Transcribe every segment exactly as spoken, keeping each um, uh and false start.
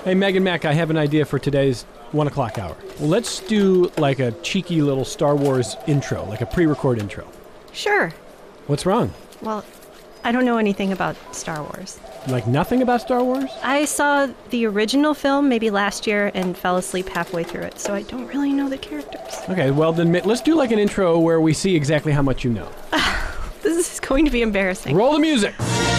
Hey, Megan Mac, I have an idea for today's one o'clock hour. Let's do like a cheeky little Star Wars intro, like a pre-record intro. Sure. What's wrong? Well, I don't know anything about Star Wars. Like nothing about Star Wars? I saw the original film maybe last year and fell asleep halfway through it, so I don't really know the characters. Okay, well then let's do like an intro where we see exactly how much you know. This is going to be embarrassing. Roll the music.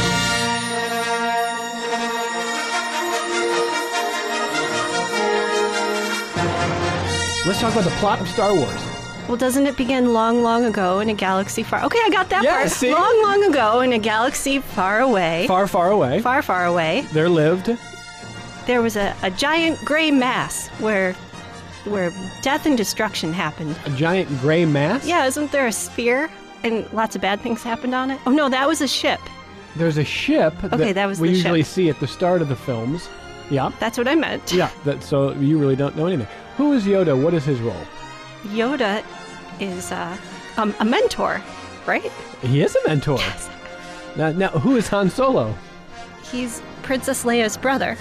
Let's talk about the plot of Star Wars. Well, doesn't it begin long, long ago in a galaxy far... Okay, I got that Yeah, part. see? Long, long ago in a galaxy far away. Far, far away. Far, far away. There lived... There was a, a giant gray mass where where death and destruction happened. A giant gray mass? Yeah, isn't there a sphere? And lots of bad things happened on it? Oh, no, that was a ship. There's a ship Okay, that was we the usually ship. see at the start of the films. Yeah. That's what I meant. Yeah, that, so you really don't know anything. Who is Yoda? What is his role? Yoda is uh, um, a mentor, right? He is a mentor. Yes. Now, now, who is Han Solo? He's Princess Leia's brother.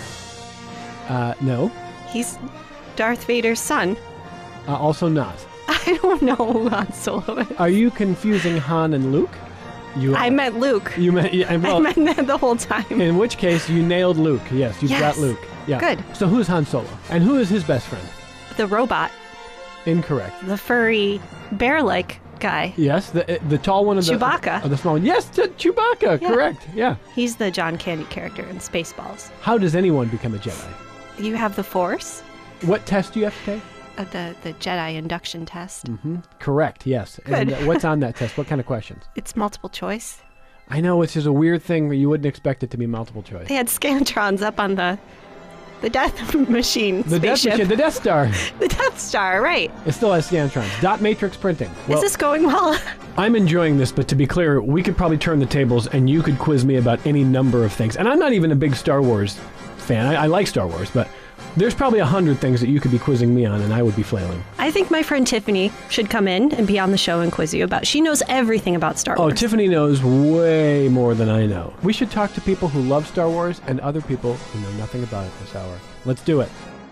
Uh, no. He's Darth Vader's son. Uh, also not. I don't know who Han Solo is. Are you confusing Han and Luke? You I meant Luke. You meant, yeah, well, I meant that the whole time. in which case, you nailed Luke. Yes, you've Yes. got Luke. Yeah. Good. So who's Han Solo? And who is his best friend? The robot, Incorrect. the furry, bear-like guy. Yes, the the tall one of the... Chewbacca. Of the small one. Yes, Ch- Chewbacca. Yeah. Correct. Yeah. He's the John Candy character in Spaceballs. How does anyone become a Jedi? You have the Force, What test do you have to take? uh, the, the Jedi induction test. Mm-hmm. Correct, yes. And Good. uh, what's on that test? What kind of questions? It's multiple choice. I know, it's just a weird thing where you wouldn't expect it to be multiple choice. They had Scantrons up on the the Death Machine The Death spaceship. Machine, the Death Star. The Death Star, right. It still has Scantrons. Dot matrix printing. Well, Is this going well? I'm enjoying this, but to be clear, we could probably turn the tables and you could quiz me about any number of things. And I'm not even a big Star Wars fan. I, I like Star Wars, but there's probably a hundred things that you could be quizzing me on and I would be flailing. I think my friend Tiffany should come in and be on the show and quiz you about. She knows everything about Star Oh, Wars. Tiffany knows way more than I know. We should talk to people who love Star Wars and other people who know nothing about it this hour. Let's do it.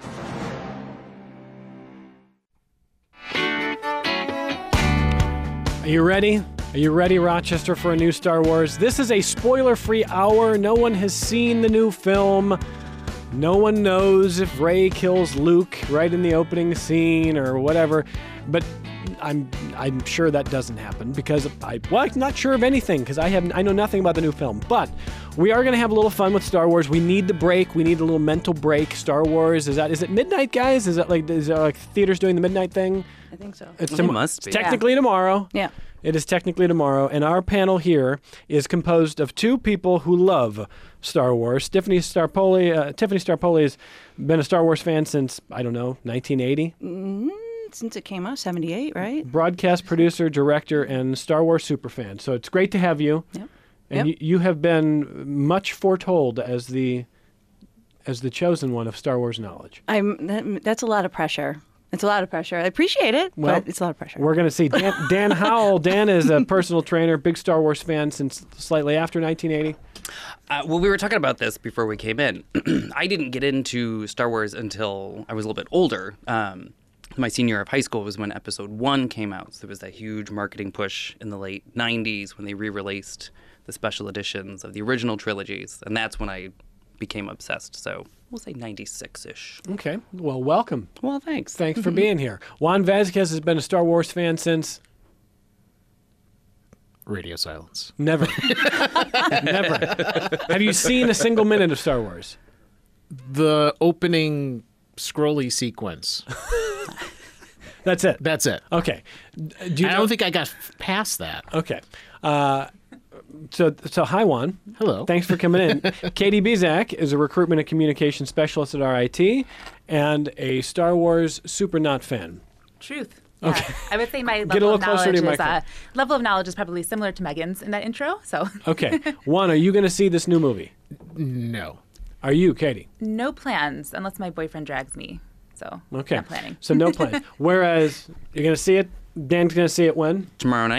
Are you ready? Are you ready, Rochester, for a new Star Wars? This is a spoiler-free hour. No one has seen the new film. No one knows if Rey kills Luke right in the opening scene or whatever. But I'm I'm sure that doesn't happen because I well I'm not sure of anything because I have I know nothing about the new film. But we are going to have a little fun with Star Wars. We need the break. We need a little mental break. Star Wars is that is it midnight, guys? Is that like is that like theaters doing the midnight thing? I think so. It's It tom- must be. It's technically tomorrow. Yeah. It is technically tomorrow, and our panel here is composed of two people who love Star Wars. Tiffany Starpoli, uh, Tiffany Starpoli has been a Star Wars fan since, I don't know, nineteen eighty. Mm, since it came out, seventy-eight, right? Broadcast producer, director, and Star Wars superfan. So it's great to have you. Yep. And Yep. you, you have been much foretold as the as the chosen one of Star Wars knowledge. I'm. That, that's a lot of pressure. It's a lot of pressure. I appreciate it, Well, but it's a lot of pressure. We're going to see Dan, Dan Howell. Dan is a personal trainer, big Star Wars fan since slightly after nineteen eighty. Uh, well, we were talking about this before we came in. I didn't get into Star Wars until I was a little bit older. Um, my senior year of high school was when Episode One came out. So there was that huge marketing push in the late nineties when they re-released the special editions of the original trilogies, and that's when I became obsessed. So we'll say ninety-six-ish. Okay. Well, welcome. Well, thanks. Thanks for being here. Juan Vasquez has been a Star Wars fan since Radio silence. never. Never. Have you seen a single minute of Star Wars? The opening scrolly sequence. That's it. That's it. Okay. D- Do you I know- don't think I got f- past that. Okay. Uh, so, so hi, Juan. Hello. Thanks for coming in. Katie Bizak is a recruitment and communication specialist at R I T and a Star Wars super not fan. Truth. Yeah. Okay. I would say my Get a level little of closer to knowledge your is uh, microphone. level of knowledge is probably similar to Megan's in that intro. So Okay. Juan, are you going to see this new movie? No. Are you, Katie? no plans unless my boyfriend drags me. So Okay. not planning. So no plans. Whereas you're going to see it. Dan's going to see it when? Tomorrow night,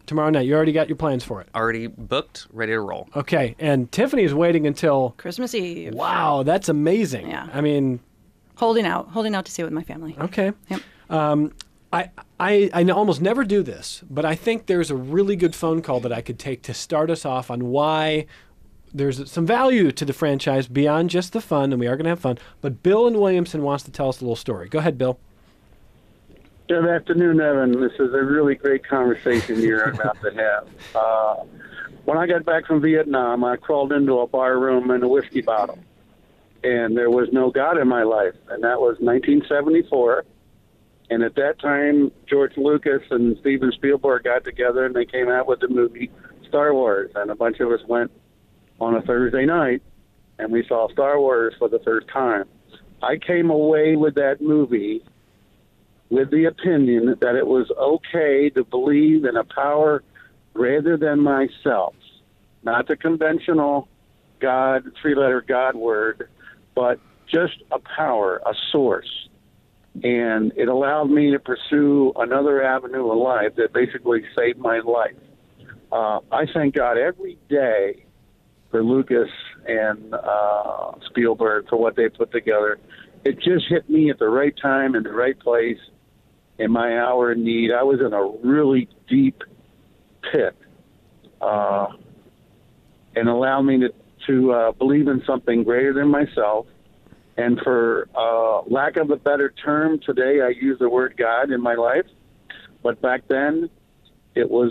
tomorrow night. You already got your plans for it. Already booked, ready to roll. Okay, and Tiffany's waiting until. Christmas Eve. Wow, that's amazing. Yeah. I mean, Holding out, holding out to see it with my family. okay. Yep. Um, I, I I almost never do this, but I think there's a really good phone call that I could take to start us off on why there's some value to the franchise beyond just the fun, and we are going to have fun. But Bill in Williamson wants to tell us a little story. Go ahead, Bill. Good afternoon, Evan. This is a really great conversation you're about to have. Uh, when I got back from Vietnam, I crawled into a bar room and a whiskey bottle, and there was no God in my life, and that was nineteen seventy-four. And at that time, George Lucas and Steven Spielberg got together, and they came out with the movie Star Wars, and a bunch of us went on a Thursday night, and we saw Star Wars for the first time. I came away with that movie with the opinion that it was okay to believe in a power greater than myself, not the conventional God, three-letter God word, but just a power, a source. And it allowed me to pursue another avenue of life that basically saved my life. Uh, I thank God every day for Lucas and uh, Spielberg for what they put together. It just hit me at the right time in the right place in my hour of need. I was in a really deep pit, uh, and allowed me to, to uh, believe in something greater than myself. And for uh, lack of a better term, today I use the word God in my life. But back then, it was,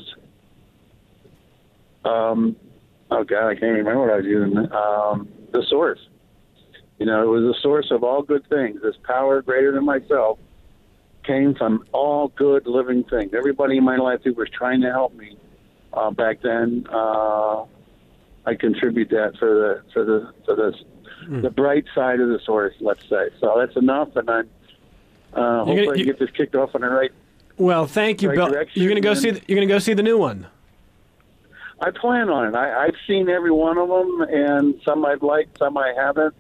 um, oh God, I can't remember what I was using. Um, the source. You know, it was the source of all good things. This power greater than myself came from all good living things. Everybody in my life who was trying to help me uh, back then, uh, I contribute that for the for the for the mm. the bright side of the source, let's say. So that's enough, and I uh, hopefully gonna, you, I get this kicked off on the right. Well, thank you, right Bill. direction, You're gonna go see. The, you're gonna go see the new one. I plan on it. I, I've seen every one of them, and some I've liked, some I haven't.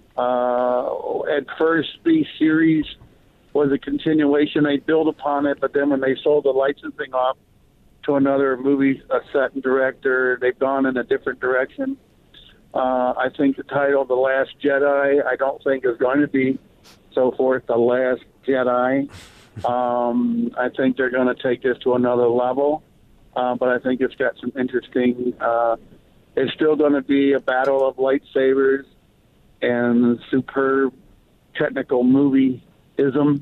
Uh, at first, the series was a continuation. They built upon it, but then when they sold the licensing off to another movie a set and director, they've gone in a different direction. Uh, I think the title, The Last Jedi, I don't think is going to be so forth, The Last Jedi. Um, I think they're going to take this to another level, uh, but I think it's got some interesting... Uh, it's still going to be a battle of lightsabers and superb technical movieism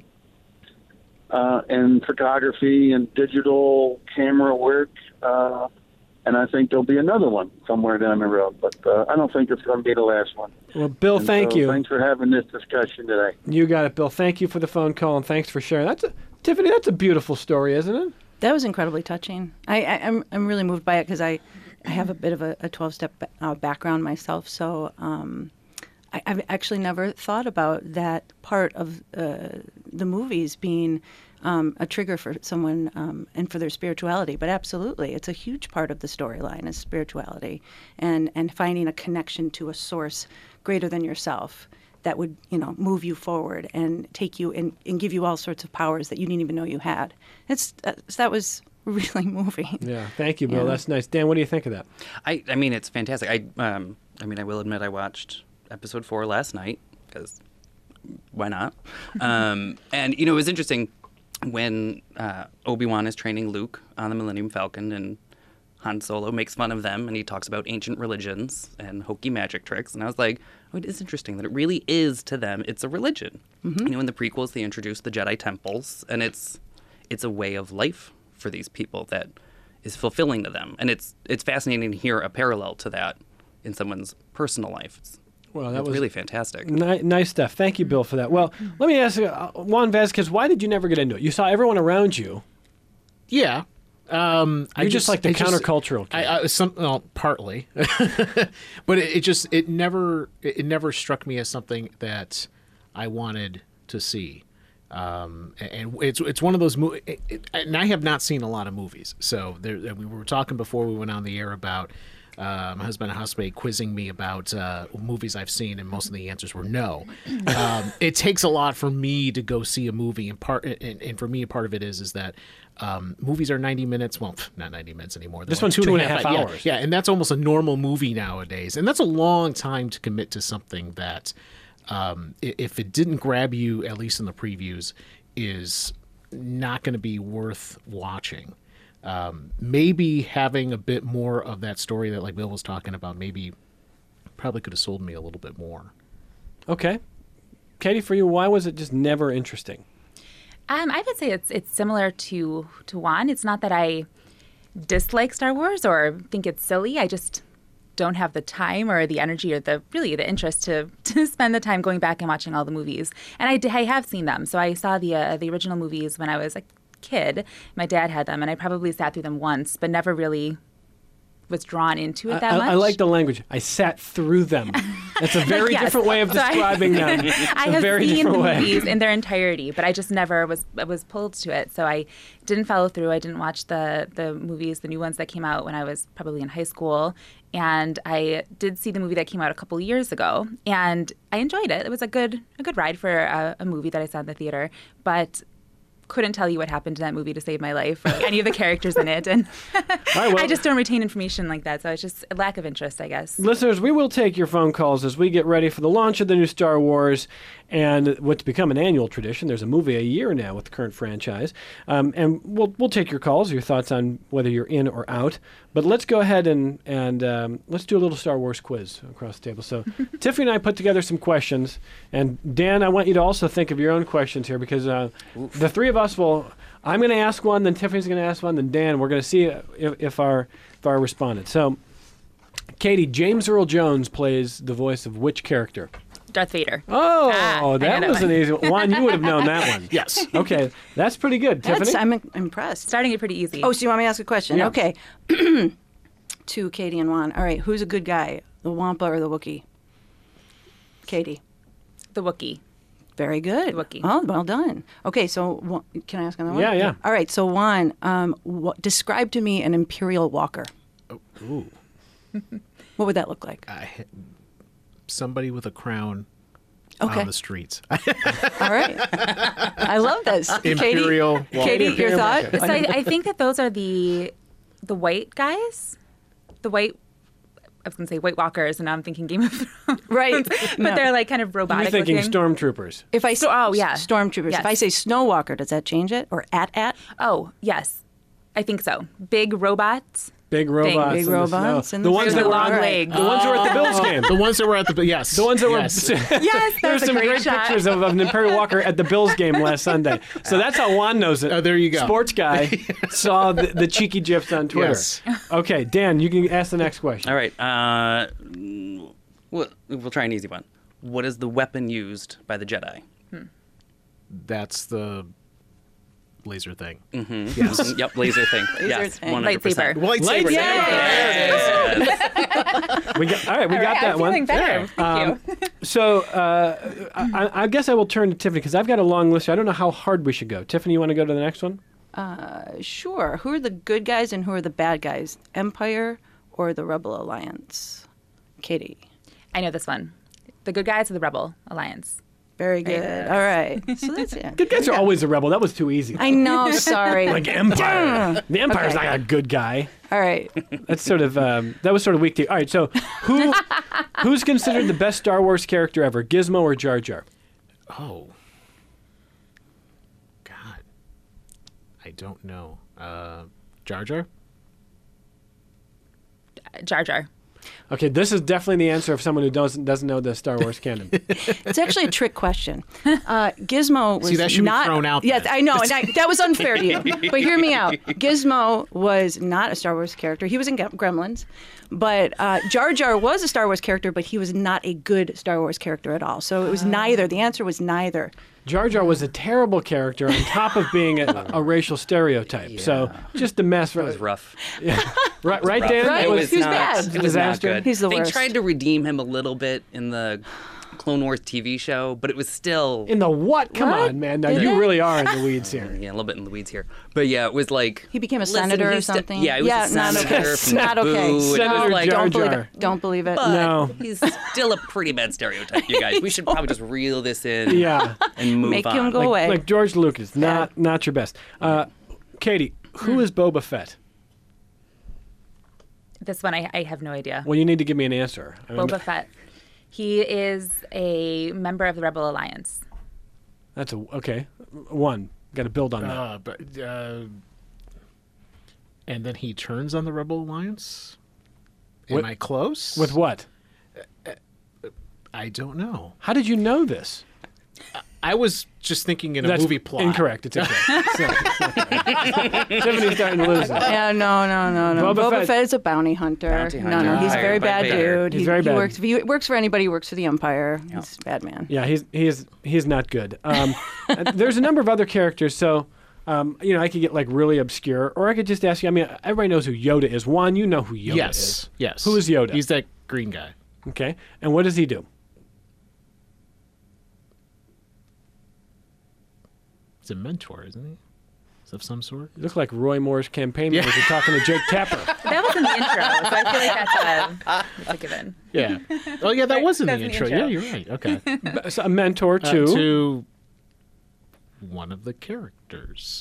uh, and photography and digital camera work. Uh, and I think there'll be another one somewhere down the road. But uh, I don't think it's going to be the last one. Well, Bill, and thank so you. Thanks for having this discussion today. You got it, Bill. Thank you for the phone call, and thanks for sharing. That's a, Tiffany, that's a beautiful story, isn't it? That was incredibly touching. I, I, I'm I'm really moved by it because I, I have a bit of a twelve-step uh, background myself, so um, I, I've actually never thought about that part of uh, the movies being um, a trigger for someone um, and for their spirituality. But absolutely, it's a huge part of the storyline is spirituality and, and finding a connection to a source greater than yourself that would, you know, move you forward and take you and, and give you all sorts of powers that you didn't even know you had. It's uh, that was really moving. Yeah, thank you, Bill. Yeah. That's nice. Dan, what do you think of that? I, I mean, it's fantastic. I, um, I mean, I will admit I watched episode four last night because why not? um, and you know, it was interesting when uh, Obi-Wan is training Luke on the Millennium Falcon, and Han Solo makes fun of them, and he talks about ancient religions and hokey magic tricks. And I was like, oh, it is interesting that it really is to them. It's a religion. Mm-hmm. You know, in the prequels, they introduced the Jedi temples, and it's it's a way of life for these people that is fulfilling to them. And it's it's fascinating to hear a parallel to that in someone's personal life. It's, Well, that it's was really fantastic. Ni- nice stuff. Thank you, Bill, for that. Well, let me ask you, uh, Juan Vasquez, why did you never get into it? You saw everyone around you. Yeah. Um, I You're just like the I just- countercultural kid. I, I, some, well, partly, but it, it just it never it never struck me as something that I wanted to see. Um, and it's it's one of those movies, and I have not seen a lot of movies. So there, we were talking before we went on the air about uh, my husband and housemate quizzing me about uh, movies I've seen, and most of the answers were no. Um, it takes a lot for me to go see a movie, and part and, and for me, a part of it is is that um, movies are ninety minutes. Well, not ninety minutes anymore. They're This like one's two and a half yeah, hours. Yeah, and that's almost a normal movie nowadays, and that's a long time to commit to something that, um, i- if it didn't grab you, at least in the previews, is not going to be worth watching. Um, maybe having a bit more of that story that like Bill was talking about, maybe probably could have sold me a little bit more. Okay. Katie, for you, why was it just never interesting? Um, I would say it's it's similar to to Juan. It's not that I dislike Star Wars or think it's silly. I just don't have the time or the energy or the really the interest to to spend the time going back and watching all the movies. And I, d- I have seen them. So I saw the uh, the original movies when I was a kid. My dad had them, and I probably sat through them once, but never really was drawn into it that I, much. I like the language. I sat through them. That's a very Yes. different way of So I- describing them. It's I a have very seen the different way. movies in their entirety, but I just never was was pulled to it. So I didn't follow through. I didn't watch the the movies, the new ones that came out when I was probably in high school. And I did see the movie that came out a couple years ago, and I enjoyed it. It was a good a good ride for a, a movie that I saw in the theater, but couldn't tell you what happened in that movie to save my life or any of the characters in it. And right, well- I just don't retain information like that. So it's just a lack of interest, I guess. Listeners, we will take your phone calls as we get ready for the launch of the new Star Wars and what's become an annual tradition. There's a movie a year now with the current franchise. Um, and we'll we'll take your calls, your thoughts on whether you're in or out. But let's go ahead and, and um, let's do a little Star Wars quiz across the table. So Tiffany and I put together some questions. And Dan, I want you to also think of your own questions here because uh, the three of us will... I'm going to ask one, then Tiffany's going to ask one, then Dan. We're going to see if, if our if our responded. So, Katie, James Earl Jones plays the voice of which character? Darth Vader. Oh, Ah, I know that that was an one. easy one. Juan, you would have known that one. Yes. Okay, that's pretty good. That's, Tiffany? I'm im- impressed. Starting it pretty easy. Oh, so you want me to ask a question? Yeah. Okay. To Katie and Juan. All right, who's a good guy, the Wampa or the Wookiee? Katie. the Wookiee. Very good. Wookiee. Oh, well done. Okay, so Wa- can I ask another one? Yeah, yeah. All right, so Juan, um, wh- describe to me an Imperial Walker. Ooh. What would that look like? I, somebody with a crown Okay. on the streets. All right. I love this. Imperial Katie, Walker. Katie your Imperial thought? Walker. So I, I think that those are the the white guys, the white. I was going to say White Walkers, and now I'm thinking Game of Thrones. Right. but No. they're like kind of You're robotic thinking looking. stormtroopers. If I s- So- oh, yeah. Stormtroopers. Yes. If I say Snowwalker, does that change it? Or at at? Oh yes, I think so. Big robots. Big robots. Big in the robots snow. in the the ones snow. that were Long on, legs. the ones that were at the Bills game. The ones that were at the yes. The ones that yes. were Yes, There's that's a some great great shot. pictures of, of an Imperial Walker at the Bills game last Sunday. So that's how Juan knows it. Oh, there you go. Sports guy saw the, the cheeky gifs on Twitter. Yes. Okay, Dan, you can ask the next question. All right. Uh, we'll, we'll try an easy one. What is the weapon used by the Jedi? That's the laser thing. Mm-hmm. Yes. Yep. Laser thing. yes. thing. one hundred percent. Lightsaber. Lightsaber. Lightsaber. There We got, all right, we All got right, that I'm one. feeling better. Thank Um, you. So uh, I, I guess I will turn to Tiffany because I've got a long list. I don't know how hard we should go. Tiffany, you want to go to the next one? Uh, sure. Who are the good guys and who are the bad guys? Empire or the Rebel Alliance? Katie. I know this one. The good guys of the Rebel Alliance. Very good. Yes. All right. So that's it. Good guys are always a rebel. That was too easy. I know. Sorry. Like Empire. The Empire's Okay. not a good guy. All right. That's sort of um, that was sort of weak. To, all right, so who who's considered the best Star Wars character ever, Gizmo or Jar Jar? Oh. God. I don't know. Uh, Jar Jar? Jar Jar. Okay, this is definitely the answer of someone who doesn't doesn't know the Star Wars canon. It's actually a trick question. Uh, Gizmo was See, that should be not thrown out Yes, then. I know, and I, that was unfair to you. But hear me out. Gizmo was not a Star Wars character. He was in Gem- Gremlins, but uh, Jar Jar was a Star Wars character, but he was not a good Star Wars character at all. So it was neither. The answer was neither. Jar Jar was a terrible character on top of being a, a racial stereotype. So just a mess. It was rough. Right, right Dan? Right. It He was was not. bad. It was not Disaster. good. He's the they worst. tried to redeem him a little bit in the Clone Wars T V show, but it was still In the what? Come What? on, man. Now Did you they? really are in the weeds here. yeah, a little bit in the weeds here. But yeah, it was like He became a listen, senator or he's sti- something? yeah, he was Yeah, a not okay. senator from Not okay. Naboo, and it was Senator like, Jar Don't believe Jar. it. Don't believe it. but No. he's still a pretty bad stereotype, you guys. We should probably just reel this in Yeah. and move Make on. him go like, away. like George Lucas, not not your best. Uh, Katie, who is Boba Fett? This one, I, I have no idea. Well, you need to give me an answer. I mean, Boba Fett. He is a member of the Rebel Alliance. That's a okay. One. Got to build on that. Uh, but uh, and then he turns on the Rebel Alliance. Am What- I close? With what? I don't know. How did you know this? I was just thinking in a That's movie plot. Incorrect. It's incorrect. It's not- it's not correct. Tiffany's starting to lose it. Yeah, no, no, no, no. Boba Boba, Fett- Fett. is a bounty hunter. Bounty No, hunter no, he's a hired very by bad Vader. dude. He's he, very he bad. works. If he works for anybody, he works for the Empire. He's a bad man. Yeah, he's he is he's not good. Um, uh, there's a number of other characters, so um, you know I could get like really obscure, or I could just ask you. I mean, everybody knows who Yoda is. Juan, you know who Yoda Yes. is. Yes. Who is Yoda? He's that green guy. Okay, and what does he do? He's a mentor, isn't he? Is of some sort? You look like Roy Moore's campaign manager talking to Jake Tapper. That was in the intro, so I feel like that's a, that's a given. Yeah. Oh, yeah, that Right, was in the that's in the intro. intro. Yeah, you're right. Okay. So a mentor Uh, to. to one of the characters.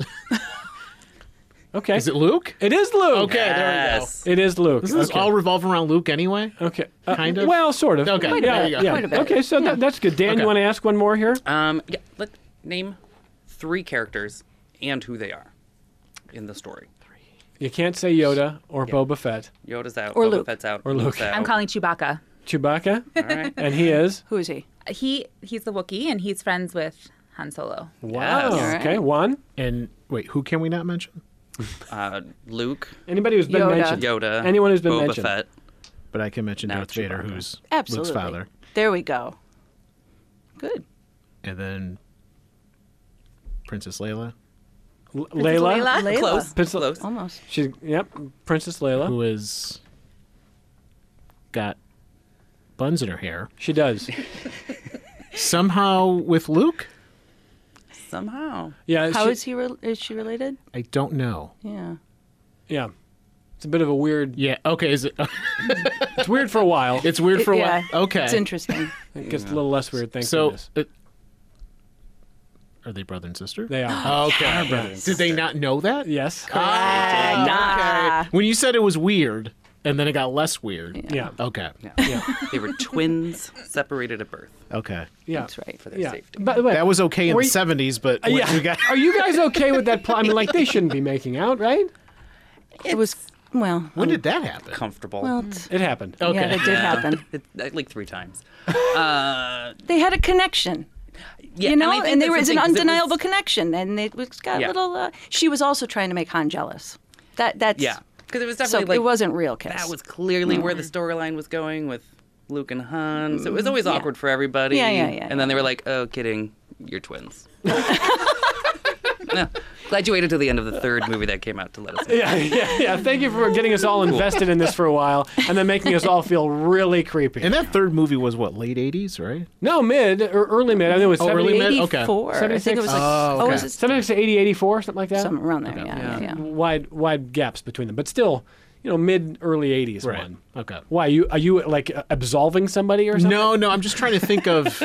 Okay, Is it Luke? It is Luke. Okay, there we go. Yes. It is Luke. Doesn't this okay. all revolve around Luke anyway? Okay. Uh, Kind of? Well, sort of. Okay, Quite a yeah, bit. yeah. Quite a bit. Okay, so that, that's good. Dan, Okay. you want to ask one more here? Um, yeah, let name three characters and who they are in the story. You can't say Yoda or Boba Fett. Yoda's out. Or Boba Luke. Fett's out. Or Luke's Luke. out. I'm calling Chewbacca. Chewbacca, All right. and he is. Who is he? He he's the Wookiee, and he's friends with Han Solo. Wow. Yes. All Okay, right. one. And wait, who can we not mention? Uh, Luke, Anybody who's been Yoda. mentioned. Yoda, Anyone who's been Boba mentioned. Fett. But I can mention Now Darth Vader, Chewbacca. who's Absolutely. Luke's father. There we go. Good. And then Princess Leia, L- Layla. Layla? Layla. Close. Pencil- Close. Almost. She's yep. Princess Layla. who is got buns in her hair. She does. Somehow with Luke? Somehow. Yeah. How she, is he? Re- is she related? I don't know. Yeah. Yeah. It's a bit of a weird. Yeah, okay, is it It's weird for a while. it's weird for a yeah. while. Okay. It's interesting. It gets a little less weird. Thanks so for this. it, are they brother and sister? They are. Okay. brothers. Did they not know that? Yes. Ah, okay. When you said it was weird and then it got less weird. Yeah. Okay. Yeah. Yeah. They were twins separated at birth Okay. Yeah. That's right. for their Yeah. safety. By the way, That was okay in Were the you- seventies, but Uh, when yeah. we got Are you guys okay with that plot? I mean, like they shouldn't be making out, right? It was well. when did that happen? Comfortable. Well, it's- It happened. Okay. yeah, that did Yeah. happen. It, uh, like three times. Uh, They had a connection. yeah, You know, I think and, there that's was the an thing, 'cause it undeniable connection, and it was got Yeah. a little. Uh, she was also trying to make Han jealous. That that's Yeah, because it was So definitely like it wasn't real kiss. that was clearly where the storyline was going with Luke and Han. So it was always Yeah. awkward for everybody. Yeah, yeah, yeah, And then they were like, "Oh, kidding, you're twins." No, glad you waited till the end of the third movie that came out to let us know. Yeah, yeah, yeah. Thank you for getting us all invested in this for a while, and then making us all feel really creepy. And that third movie was what, late eighties, right? No, mid or early mid. I think it was Oh, early mid? Okay. eighty-four. I think it was like Oh, oh, okay. was it seventy-six to eighty, eighty-four, something like that. something around there? Yeah, Yeah. yeah, yeah. Wide, wide gaps between them, but still, you know, mid early eighties Right. one. Okay. Why you are you like uh, absolving somebody or something? No, no, I'm just trying to think of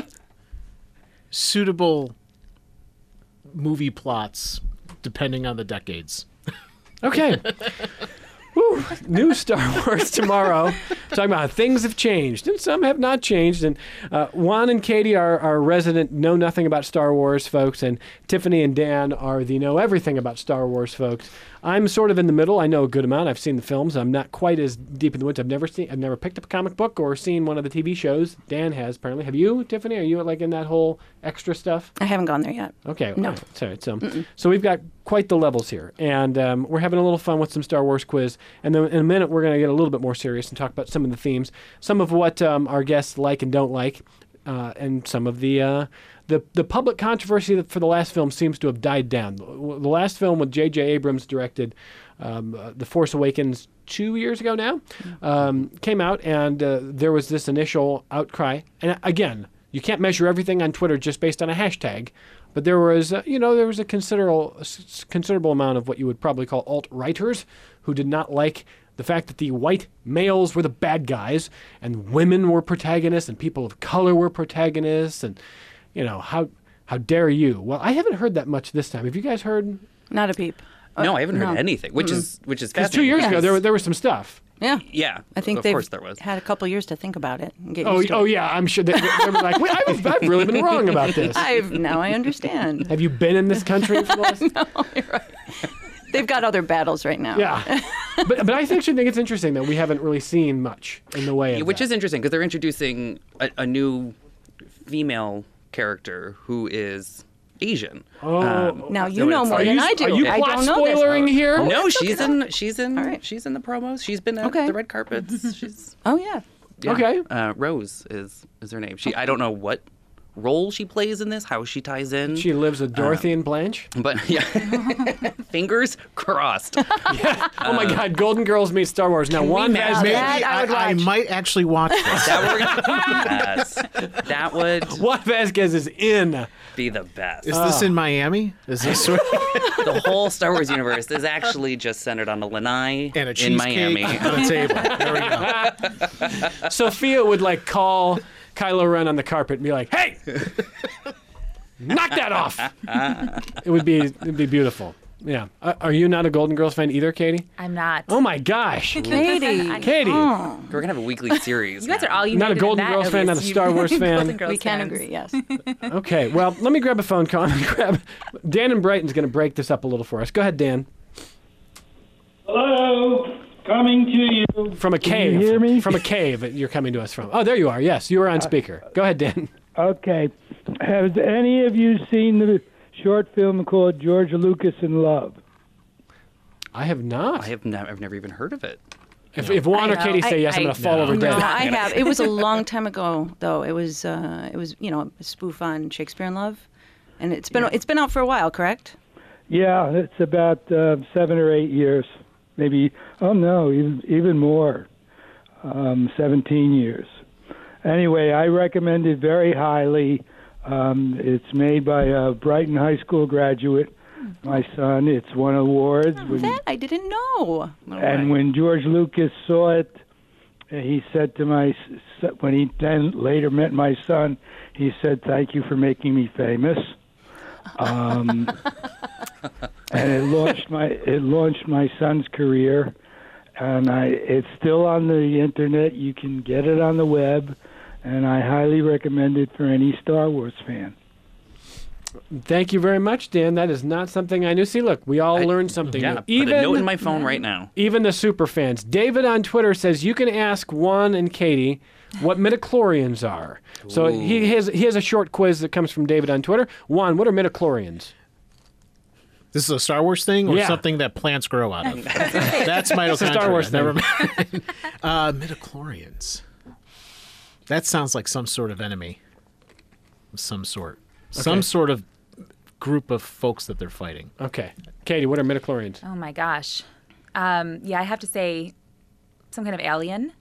suitable movie plots depending on the decades. Okay. Whew. New Star Wars tomorrow. Talking about how things have changed, and some have not changed. And uh, Juan and Katie are our resident know nothing about Star Wars folks, and Tiffany and Dan are the know everything about Star Wars folks. I'm sort of in the middle. I know a good amount. I've seen the films. I'm not quite as deep in the woods. I've never seen. I've never picked up a comic book or seen one of the T V shows. Dan has apparently. Have you, Tiffany? Are you like in that whole extra stuff? I haven't gone there yet. Okay. No. all right, Sorry. So, so we've got quite the levels here, and um, we're having a little fun with some Star Wars quiz. And then in a minute, we're going to get a little bit more serious and talk about some of the themes, some of what um, our guests like and don't like, uh, and some of the uh, the the public controversy for the last film seems to have died down. The the last film with J J Abrams directed, um, uh, The Force Awakens, two years ago now, um, came out, and uh, there was this initial outcry. And again, you can't measure everything on Twitter just based on a hashtag, but there was, uh, you know, there was a considerable, a s- considerable amount of what you would probably call alt-righters who did not like the fact that the white males were the bad guys and women were protagonists and people of color were protagonists, and you know, how how dare you? Well, I haven't heard that much this time. Have you guys heard? Not a peep. No, I haven't heard no. anything, which is which is Because fascinating. two years ago Yes. there, were- there was some stuff. Yeah. Yeah, I think of they've course there was. had a couple years to think about it and get Oh, used to oh it. yeah, I'm sure they, they were like, Wait, I've, I've really been wrong about this. I've now I understand. Have you been in this country for the last? You're right. They've got other battles right now. Yeah, but but I actually think it's interesting that we haven't really seen much in the way of Which that. is interesting because they're introducing a, a new female character who is Asian. Oh, Um, Now you so know it's- more are than you, I do. Are you I plot don't know this. spoilering here? No, she's in she's in All right. she's in the promos. She's been at Okay. the red carpets. She's Oh yeah. yeah. Okay. Uh, Rose is is her name. She I don't know what role she plays in this, how she ties in. She lives with Dorothy and Blanche. but yeah, fingers crossed. Oh my God, Golden Girls meet Star Wars. Now one match Vasquez, Maybe That I I, would I watch. might actually watch this. That would yes, that would Juan Vasquez is in. be the best. Is this in Miami? Is this sort The whole Star Wars universe is actually just centered on a lanai and a in cheesecake Miami. on a table? There we go. Sophia would like call Kylo Ren on the carpet and be like, "Hey, knock that off." It would be it'd be beautiful. Yeah. Uh, are you not a Golden Girls fan either, Katie? I'm not. Oh my gosh, Katie. Katie. Oh, We're gonna have a weekly series. You guys now. are all united Not a in Golden that, Girls at fan, not least. a You- Star Wars fan. Golden Girls we can fans. agree, yes. Okay. Well, let me grab a phone call and grab. Dan in Brighton's going to break this up a little for us. Go ahead, Dan. Hello, coming to you. From a Can cave. you hear me? From a cave. You're coming to us from. Oh, there you are. Yes, you were on speaker. Go ahead, Dan. Okay. Has any of you seen the short film called George Lucas in Love? I have not. I have never, I've never even heard of it. If, if Juan I or know. Katie say I- yes, I'm I- going to fall No. over No, dead. I have. It was a long time ago, though. It was, uh, it was, you know, a spoof on Shakespeare in Love, and it's been it's been out for a while, correct? Yeah, it's about uh, seven or eight years, maybe. Oh no, even even more, um, seventeen years. Anyway, I recommend it very highly. Um, it's made by a Brighton High School graduate, my son. It's won awards. When- That I didn't know. No And way. when George Lucas saw it, he said to my s- when he then later met my son, he said, "Thank you for making me famous." Um, and it launched my it launched my son's career, and I it's still on the internet. You can get it on the web, and I highly recommend it for any Star Wars fan. Thank you very much, Dan. That is not something I knew. See, look, we all I- learned something Yeah, new. put Even, a note in my phone right now. even the super fans. David on Twitter says you can ask Juan and Katie what midichlorians are. So he has he has a short quiz that comes from David on Twitter. Juan, what are midichlorians? This is a Star Wars thing or Yeah. something that plants grow out of? That's mitochondria. Star Wars thing. Never mind. uh, midichlorians. That sounds like some sort of enemy of some sort. Some sort of group of folks that they're fighting. Okay. Katie, what are midichlorians? Oh my gosh. Um, yeah, I have to say some kind of alien.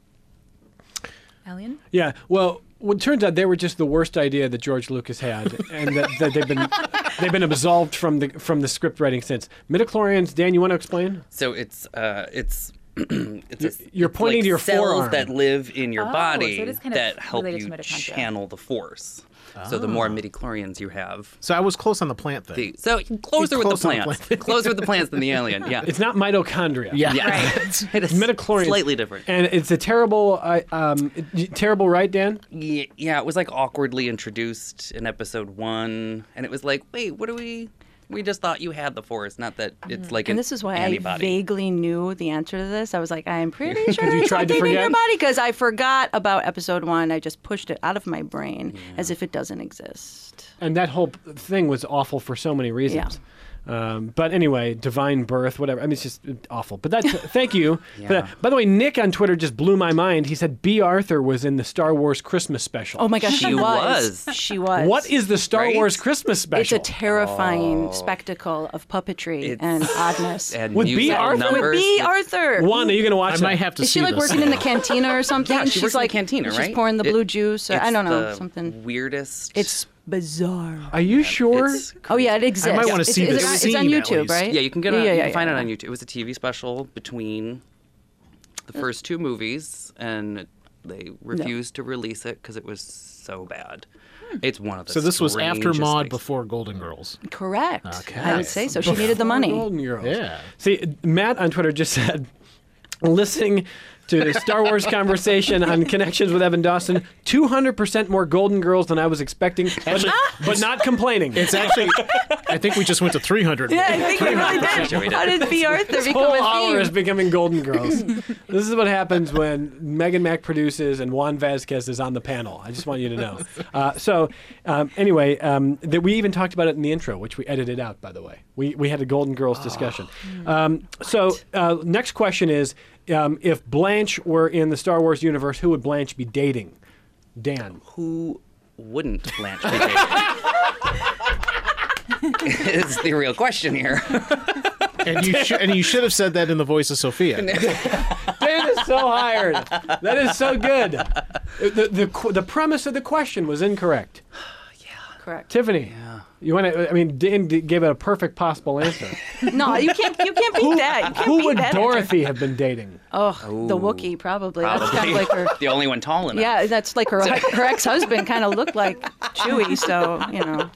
Alien? Yeah, well, well, it turns out they were just the worst idea that George Lucas had, and that, that they've been they've been absolved from the from the script writing since. Midichlorians, Dan, you want to explain? So it's uh, it's it's a, You're it's pointing like to your cells forearm. that live in your Oh, body so it is kind of that help related you to mitochondria. channel the force. So the more midichlorians you have, So I was close on the plant thing. the, so closer with the Close on the plants, plant. closer with the plants than the alien. Yeah, It's not mitochondria. yeah. yeah, it is Midichlorians. slightly different. And it's a terrible, uh, um, it- terrible, right, Dan? Yeah, yeah, it was like awkwardly introduced in episode one, and it was like, wait, what do we? We just thought you had the force, not that it's like And an this is why antibody. I vaguely knew the answer to this. I was like, I'm pretty sure you it's tried to active in your forget? body because I forgot about episode one. I just pushed it out of my brain as if it doesn't exist. And that whole thing was awful for so many reasons. Um, but anyway, divine birth, whatever. I mean, it's just awful. But that's thank you. Yeah. But, uh, by the way, Nick on Twitter just blew my mind. He said B. Arthur was in the Star Wars Christmas special. Oh my gosh, She she was. was. She was. What is the Star Right? Wars Christmas special? It's a terrifying spectacle of puppetry It's- and oddness. And With B. musical Arthur? With numbers. B. Arthur. Juan, are you going to watch I that? might have to Is see she like this. working in the cantina or something? Yeah, she she's works in the like cantina, she's right? pouring the It- blue juice. Or, I it's don't know the something. weirdest. It's bizarre. Are you sure? It's Oh yeah, it exists. I might wanna It's- see it's, this on- It's scene, on at YouTube, least. right? Yeah, you can get it. Yeah, yeah, you yeah, can find yeah. it on YouTube. It was a T V special between the first two movies, and they refused to release it because it was so bad. It's one of the. So this was after strangest Maude, things. before Golden Girls. Correct. Okay. I would say so. She needed the money. Golden Girls. Yeah. See, Matt on Twitter just said, listening to the Star Wars conversation on Connections with Evan Dawson, two hundred percent more Golden Girls than I was expecting, but, but not complaining. It's actually, I think we just went to three hundred. Yeah, I think we really Sure we did. did. How did B. Arthur This become whole a hour theme? is becoming Golden Girls. This is what happens when Megan Mac produces and Juan Vasquez is on the panel. I just want you to know. Uh, so, um, anyway, um, that we even talked about it in the intro, which we edited out, by the way. We we had a Golden Girls discussion. Um, so, uh, next question is, um, if Blanche were in the Star Wars universe, who would Blanche be dating? Dan. Who wouldn't Blanche be dating? Is the real question here. And you should and you should have said that in the voice of Sophia. Dan is so hired. That is so good. The, the, qu- the premise of the question was incorrect. Correct. Tiffany, you want to? I mean, Dan d- gave it a perfect possible answer. No, you can't. You can't beat that. You can't Who beat would that Dorothy have been dating? answer. Oh, the Wookiee probably. That's kind Probably of like her. the only one tall enough. Yeah, that's like her. Her ex-husband kind of looked like Chewie, so you know.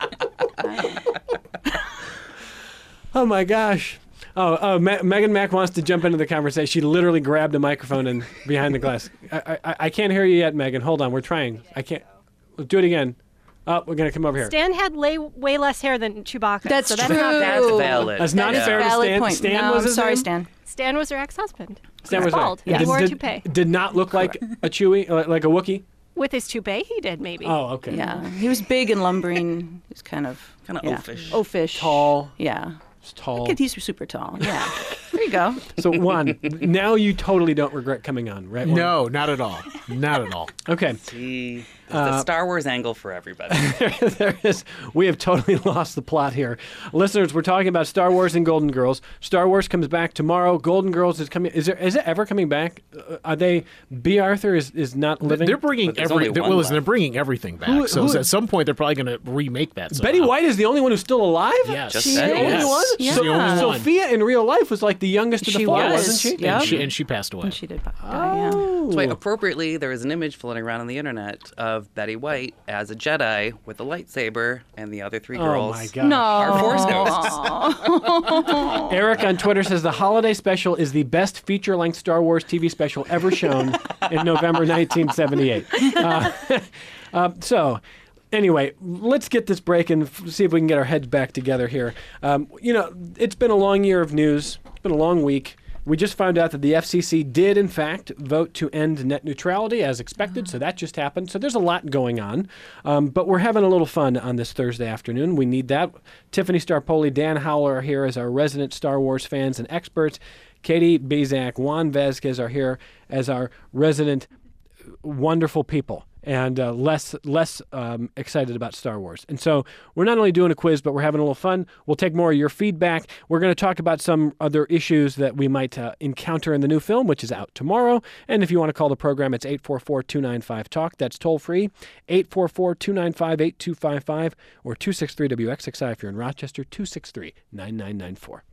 Oh my gosh. Oh, oh Ma- Megan Mac wants to jump into the conversation. She literally grabbed a microphone and behind the glass. I, I, I can't hear you yet, Megan. Hold on, we're trying. I can't. Let's do it again. Oh, we're gonna come over here. Stan had lay, way less hair than Chewbacca. That's so that's true. not bad. That's valid. That's not That fair is a to valid Stan. point. Stan no, was I'm his sorry, name? Stan. Stan was her ex-husband. Stan He's was bald. right. He wore a did, toupee. did not look like a Chewie, uh, like a Wookiee. With his toupee, he did maybe. Oh, okay. Yeah, he was big and lumbering. He's kind of Kinda yeah. oafish. Oafish. Tall. Yeah. It's tall. Look at, he's super tall. Yeah. There you go. So Juan, now you totally don't regret coming on, right? Juan? No, not at all. Not at all. Okay. See, it's Uh, the Star Wars angle for everybody. There is. We have totally lost the plot here. Listeners, we're talking about Star Wars and Golden Girls. Star Wars comes back tomorrow. Golden Girls is coming. Is there? Is it ever coming back? Uh, are they? B. Arthur is, is not living. They're bringing But there's every. only They're, one well, listen, they're left. bringing everything back. Who- so who- at some point, they're probably going to remake that. Betty somehow. White is the only one who's still alive. Yes. Just She saying. is. Yes. One? Yeah. So, The only one. Sophia in real life was like the youngest of the She four, was. wasn't she? Yeah. And she and she passed away. And she did die. Yeah. That's why appropriately there was an image floating around on the internet of Betty White as a Jedi with a lightsaber, and the other three Oh girls my god. No. are Force ghosts. Eric on Twitter says the holiday special is the best feature-length Star Wars T V special ever shown in November nineteen seventy-eight. Uh, uh, so, anyway, let's get this break and f- see if we can get our heads back together here. Um, you know, it's been a long year of news. It's been a long week. We just found out that the F C C did, in fact, vote to end net neutrality as expected, so that just happened. So there's a lot going on, um, but we're having a little fun on this Thursday afternoon. We need that. Tiffany Starpoli, Dan Howler are here as our resident Star Wars fans and experts. Katie Bezak, Juan Vasquez are here as our resident wonderful people and uh, less less um, excited about Star Wars. And so we're not only doing a quiz, but we're having a little fun. We'll take more of your feedback. We're going to talk about some other issues that we might uh, encounter in the new film, which is out tomorrow. And if you want to call the program, it's eight four four, two nine five, talk. That's toll free, eight four four, two nine five, eight two five five, or two six three W X X I if you're in Rochester, two six three, nine nine nine four.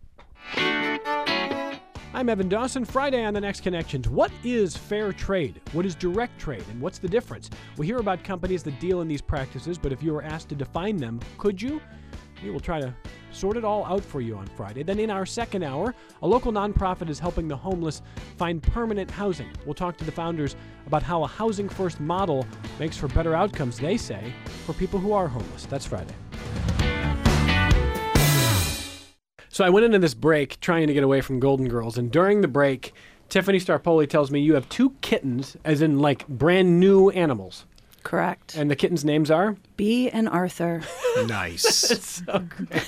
I'm Evan Dawson. Friday on The Next Connections. What is fair trade? What is direct trade? And what's the difference? We hear about companies that deal in these practices, but if you were asked to define them, could you? We will try to sort it all out for you on Friday. Then in our second hour, a local nonprofit is helping the homeless find permanent housing. We'll talk to the founders about how a housing-first model makes for better outcomes, they say, for people who are homeless. That's Friday. So I went into this break trying to get away from Golden Girls, and during the break, Tiffany Starpoli tells me you have two kittens, as in like brand new animals. Correct. And the kittens' names are? Bee and Arthur. Nice. So great.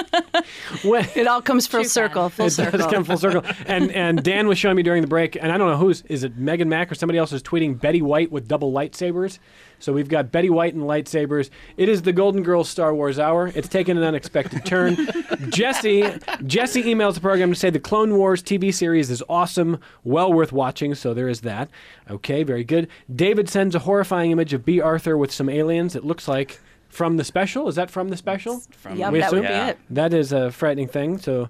When- It all comes full True circle. Full it circle. does come full circle. And and Dan was showing me during the break, and I don't know who's, is it Megan Mack or somebody else is tweeting Betty White with double lightsabers? So we've got Betty White and lightsabers. It is the Golden Girls Star Wars Hour. It's taken an unexpected turn. Jesse, Jesse emails the program to say the Clone Wars T V series is awesome, well worth watching, so there is that. Okay, very good. David sends a horrifying image of B. Arthur with some aliens. It looks like from the special. Is that from the special? From, Yep, We that would assume- be Yeah. it. That is a frightening thing. So,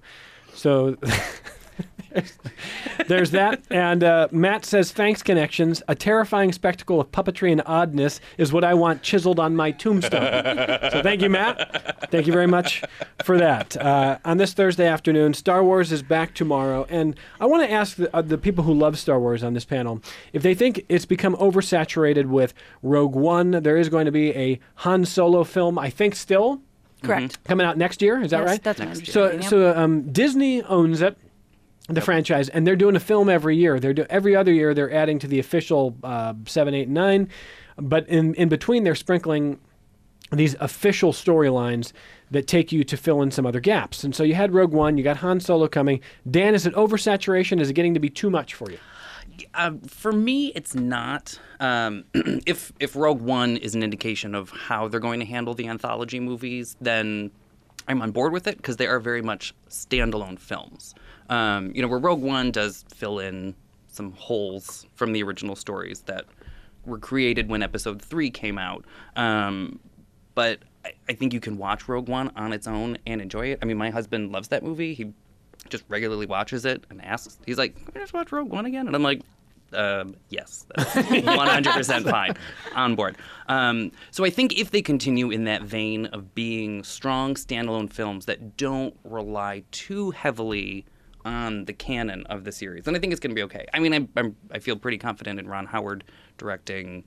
so there's, there's that. And uh, Matt says, "Thanks, connections. A terrifying spectacle of puppetry and oddness is what I want chiseled on my tombstone." So thank you, Matt. Thank you very much for that. Uh, on this Thursday afternoon, Star Wars is back tomorrow, and I want to ask the, uh, the people who love Star Wars on this panel if they think it's become oversaturated with Rogue One. There is going to be a Han Solo film, I think, still Correct. coming out next year. Is that Yes, right? that's my Next year. So, understanding, yep. so um, Disney owns it, the franchise, and they're doing a film every year. They're do- every other year they're adding to the official uh, seven, eight, and nine, but in in between they're sprinkling these official storylines that take you to fill in some other gaps. And so you had Rogue One, you got Han Solo coming. Dan, is it oversaturation? Is it getting to be too much for you? Uh, for me, it's not. Um, if if Rogue One is an indication of how they're going to handle the anthology movies, then I'm on board with it because they are very much standalone films. Um, you know, where Rogue One does fill in some holes from the original stories that were created when Episode Three came out. Um, but I, I think you can watch Rogue One on its own and enjoy it. I mean, my husband loves that movie. He just regularly watches it and asks. He's like, "Can I just watch Rogue One again?" And I'm like, um, yes, that's one hundred percent fine, on board. Um, so I think if they continue in that vein of being strong standalone films that don't rely too heavily on the canon of the series, then I think it's going to be okay. I mean, I'm, I'm, I feel pretty confident in Ron Howard directing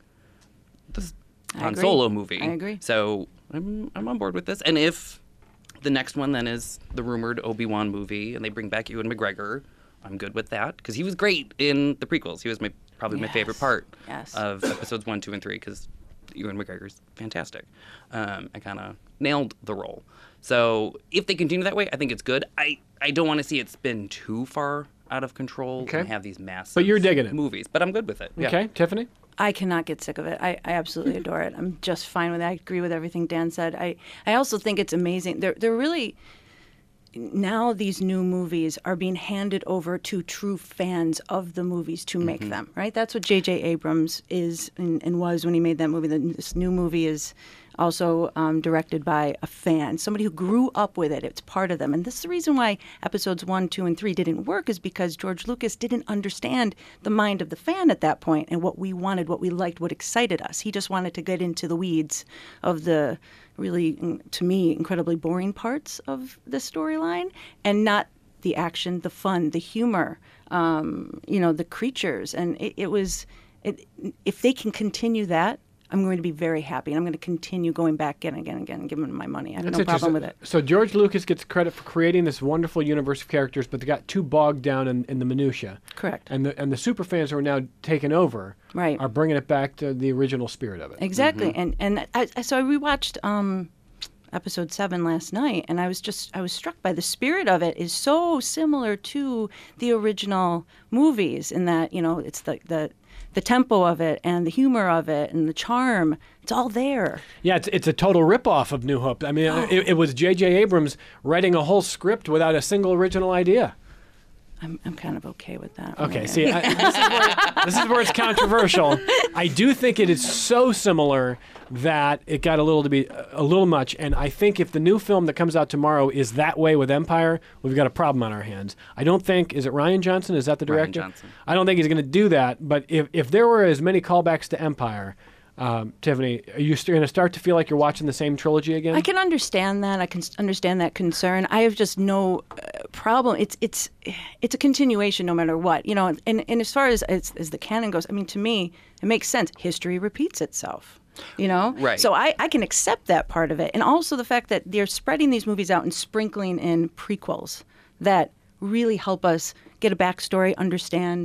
the I Han agree. Solo movie. I agree. So I'm, I'm on board with this. And if the next one then is the rumored Obi-Wan movie and they bring back Ewan McGregor, I'm good with that because he was great in the prequels. He was my probably my Yes. favorite part Yes. of episodes one, two, and three because Ewan McGregor's fantastic. Um, I kind of nailed the role. So if they continue that way, I think it's good. I, I don't want to see it spin too far out of control Okay. and have these massive But you're digging it. movies. But I'm good with it. Yeah. Okay, Tiffany? I cannot get sick of it. I, I absolutely adore it. I'm just fine with it. I agree with everything Dan said. I, I also think it's amazing. They're they're really now these new movies are being handed over to true fans of the movies to make them, right? That's what J J Abrams is and, and was when he made that movie. This new movie is also um, directed by a fan, somebody who grew up with it. It's part of them. And this is the reason why episodes one, two, and three didn't work is because George Lucas didn't understand the mind of the fan at that point and what we wanted, what we liked, what excited us. He just wanted to get into the weeds of the really, to me, incredibly boring parts of the storyline and not the action, the fun, the humor, um, you know, the creatures. And it, it was, it, if they can continue that, I'm going to be very happy, and I'm going to continue going back again and again and again and giving them my money. I have That's no problem interesting. with it. So George Lucas gets credit for creating this wonderful universe of characters, but they got too bogged down in, in the minutia. Correct. And the and the super fans who are now taking over Right. are bringing it back to the original spirit of it. Exactly. And and I, I- so I rewatched um, episode seven last night, and I was just I was struck by the spirit of it is so similar to the original movies in that, you know, it's the the the tempo of it and the humor of it and the charm. It's all there. Yeah, it's it's a total ripoff of New Hope. I mean, it, it was J J Abrams writing a whole script without a single original idea. I'm I'm kind of okay with that. Okay, Yeah. see, I, this, is where, this is where it's controversial. I do think it is so similar that it got a little to be a little much, and I think if the new film that comes out tomorrow is that way with Empire, we've got a problem on our hands. I don't think, is it Ryan Johnson? Is that the Ryan director? Johnson. I don't think he's going to do that, but if, if there were as many callbacks to Empire, um, Tiffany, are you st- going to start to feel like you're watching the same trilogy again? I can understand that. I can s- understand that concern. I have just no uh, problem. It's it's it's a continuation no matter what, you know. And, and as far as, as as the canon goes, I mean, to me, it makes sense. History repeats itself, you know. Right. So I I can accept that part of it, and also the fact that they're spreading these movies out and sprinkling in prequels that really help us get a backstory, understand,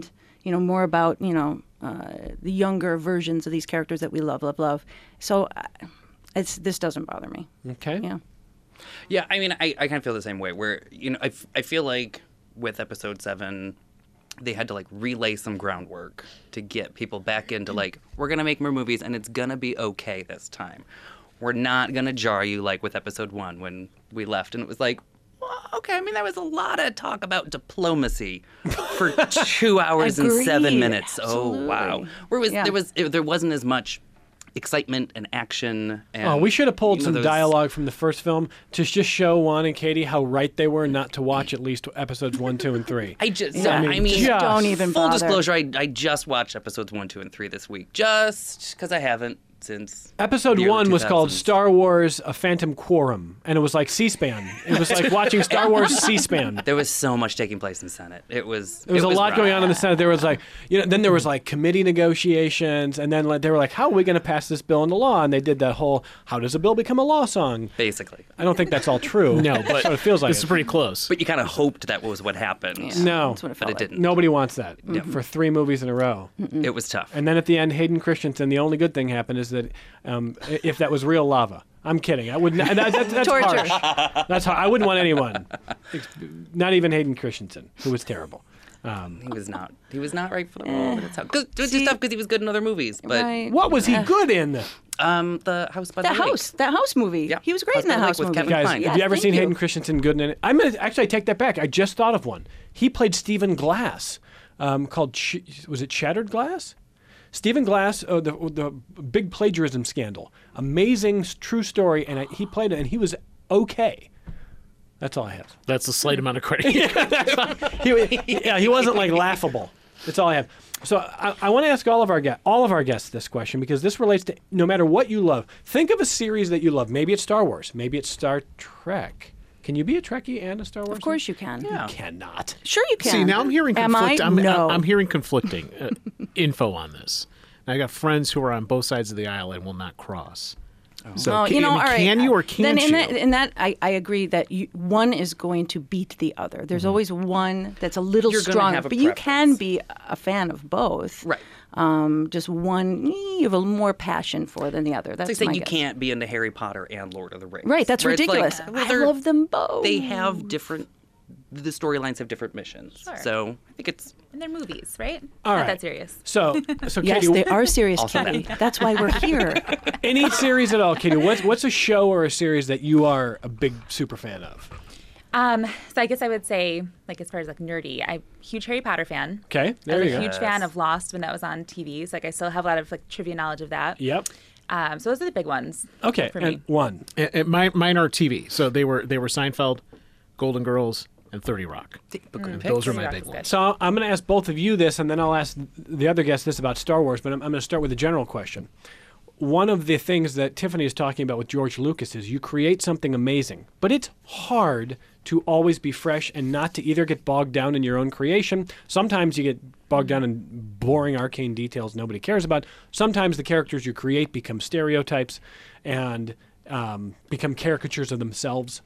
you know, more about, you know, uh, the younger versions of these characters that we love, love, love. So uh, it's this doesn't bother me. Okay. Yeah. Yeah, I mean, I, I kind of feel the same way. Where you know, I, f- I feel like with episode seven, they had to like relay some groundwork to get people back into like, we're gonna make more movies and it's gonna be okay this time. We're not gonna jar you like with episode one when we left and it was like, well, okay. I mean, there was a lot of talk about diplomacy for two hours and seven Agreed. minutes. Oh wow! Absolutely. Where was Yeah. there was it, there wasn't as much excitement and action. And, Oh, we should have pulled you know, some there was- dialogue from the first film to just show Juan and Katie how right they were not to watch at least episodes one, two, and three. I just, Yeah. I I mean, mean, just don't even full bother. disclosure, I, I just watched episodes one, two, and three this week, just because I haven't since Episode the early one was called two thousands. Star Wars: A Phantom Quorum, and it was like C-SPAN. It was like watching Star Wars C-SPAN. There was so much taking place in Senate. It was. There was it a lot rough. going on in the Senate. There was like, you know, then there was like committee negotiations, and then like, they were like, "How are we going to pass this bill into law?" And they did that whole "How does a bill become a law?" song. Basically, I don't think that's all true. No, but so it feels like this is it. pretty close. but you kind of hoped that was what happened. Yeah. No, That's what it but felt it like. didn't. nobody wants that for three movies in a row. It was tough. And then at the end, Hayden Christensen. The only good thing happened is that um, i- if that was real lava, I'm kidding. I would not. That, that, that's Torture. harsh. That's hard. I wouldn't want anyone, ex- not even Hayden Christensen, who was terrible. Um, He was not. He was not right for the role. But it's how, cause, it was See- just tough because he was good in other movies. But Right. what was he good in? um, the House by That the Lake. house, that house movie. Yeah. He was great House in by that the Lake house with movie. Kevin Guys, Fine. have you ever Yes, seen thank Hayden you. Christensen good in it? I'm gonna actually I take that back. I just thought of one. He played Stephen Glass, um, called Ch- was it Shattered Glass? Stephen Glass, uh, the the big plagiarism scandal, amazing s- true story, and I, he played it, and he was okay. That's all I have. That's a slight amount of credit. He, yeah, he wasn't like laughable. That's all I have. So I, I want to ask all of our guests, all of our guests this question because this relates to no matter what you love. Think of a series that you love. Maybe it's Star Wars. Maybe it's Star Trek. Can you be a Trekkie and a Star Wars? Of course you can. You cannot. Sure you can. See, now I'm hearing Am I? conflict- I'm, no. I'm hearing conflicting uh, info on this. And I got friends who are on both sides of the aisle and will not cross. So Well, can, you know, I mean, all right. can you or then can't in you? That, in that, I, I agree that you, one is going to beat the other. There's always one that's a little You're gonna stronger, have a but you can preference. be a fan of both. Right. Um, just one you have a little more passion for than the other. That's It's like saying my you guess. can't be into Harry Potter and Lord of the Rings. Right. That's Where it's like, ridiculous. well, I they're- love them both. They have different. The storylines have different missions. Sure. So I think it's. And they're movies, right? All Not right. that serious. So, so Yes, Katie, they are serious, Also Katie. That's why we're here. any series at all, Katie? What's what's a show or a series that you are a big super fan of? Um, so I guess I would say, like, as far as like nerdy, I'm a huge Harry Potter fan. Okay, I there was you a go. huge fan of Lost when that was on T V. So like, I still have a lot of like trivia knowledge of that. Yep. Um, so those are the big ones. Okay, For and me. one. And, and mine, mine are T V. So they were they were Seinfeld, Golden Girls, and thirty Rock. Mm. Those are thirty my Rock big is good. ones. So I'm going to ask both of you this, and then I'll ask the other guests this about Star Wars. But I'm, I'm going to start with a general question. One of the things that Tiffany is talking about with George Lucas is you create something amazing, but it's hard to always be fresh and not to either get bogged down in your own creation. Sometimes you get bogged down in boring arcane details nobody cares about. Sometimes the characters you create become stereotypes and um, become caricatures of themselves.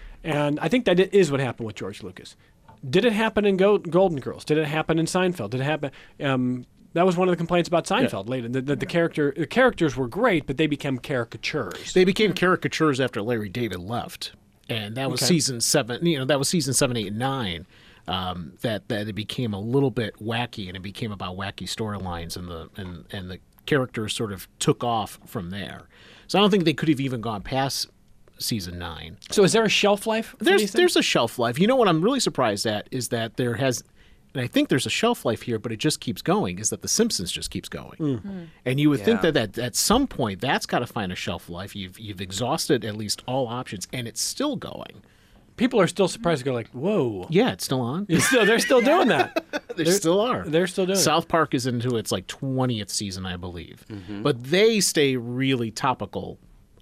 And I think that it is what happened with George Lucas. Did it happen in Go- Golden Girls? Did it happen in Seinfeld? Did it happen? Um, that was one of the complaints about Seinfeld later. The, the, the character, the characters were great, but they became caricatures. They became caricatures after Larry David left, and that was Okay. season seven. You know, that was season seven, eight, and nine. Um, that that it became a little bit wacky, and it became about wacky storylines, and the and and the characters sort of took off from there. So I don't think they could have even gone past season nine. So is there a shelf life? for There's these there's things? a shelf life. You know what I'm really surprised at is that there has, and I think there's a shelf life here, but it just keeps going. Is that The Simpsons just keeps going, and you would think Yeah. that, that at some point that's got to find a shelf life. You've you've exhausted at least all options, and it's still going. People are still surprised. Go like, whoa! Yeah, it's still on. It's still, they're still doing that. They still are. They're still doing it. South Park is into its like twentieth season, I believe, Mm-hmm. but they stay really topical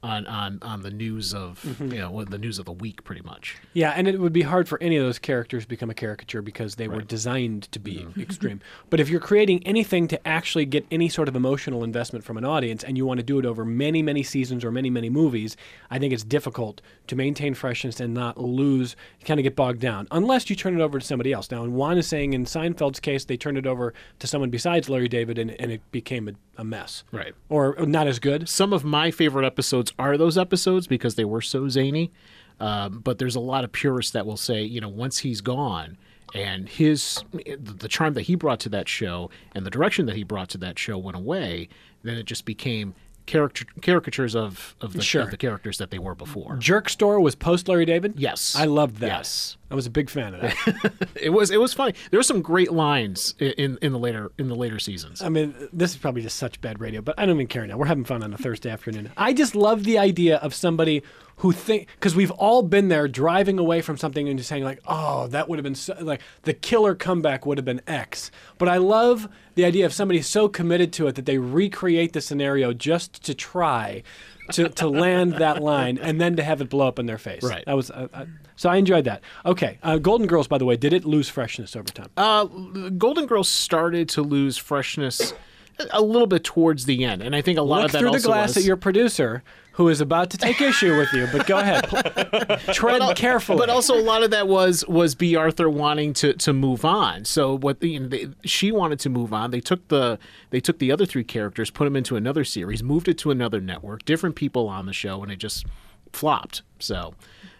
on on on the news of Mm-hmm. you know what- the news of the week, pretty much. Yeah, and it would be hard for any of those characters to become a caricature because they were designed to be extreme. But if you're creating anything to actually get any sort of emotional investment from an audience and you want to do it over many, many seasons or many, many movies, I think it's difficult to maintain freshness and not lose, kind of get bogged down, unless you turn it over to somebody else. Now, Juan is saying in Seinfeld's case, they turned it over to someone besides Larry David and, and it became a, a mess. Right. Or not as good. Some of my favorite episodes are those episodes because they were so zany. Um, but there's a lot of purists that will say, you know, once he's gone and his the charm that he brought to that show and the direction that he brought to that show went away, then it just became caricature, caricatures of, of, the, Sure. of the characters that they were before. Jerk Store was post Larry David? Yes. I loved that. Yes. I was a big fan of that. It was it was funny. There were some great lines in, in, in the later in the later seasons. I mean, this is probably just such bad radio, but I don't even care now. We're having fun on a Thursday afternoon. I just love the idea of somebody who think, because we've all been there driving away from something and just saying like, oh, that would have been so, like the killer comeback would have been X. But I love the idea of somebody so committed to it that they recreate the scenario just to try to, to land that line and then to have it blow up in their face. Right. That was uh, uh, so I enjoyed that. Okay, uh, Golden Girls, by the way, did it lose freshness over time? Uh, Golden Girls started to lose freshness a little bit towards the end, and I think a lot Look of that through the also glass was, at your producer, who is about to take issue with you. But go ahead, tread carefully. But also a lot of that was was B. Arthur wanting to, to move on. So what the, you know, they, she wanted to move on. They took the they took the other three characters, put them into another series, moved it to another network, different people on the show, and it just flopped. So.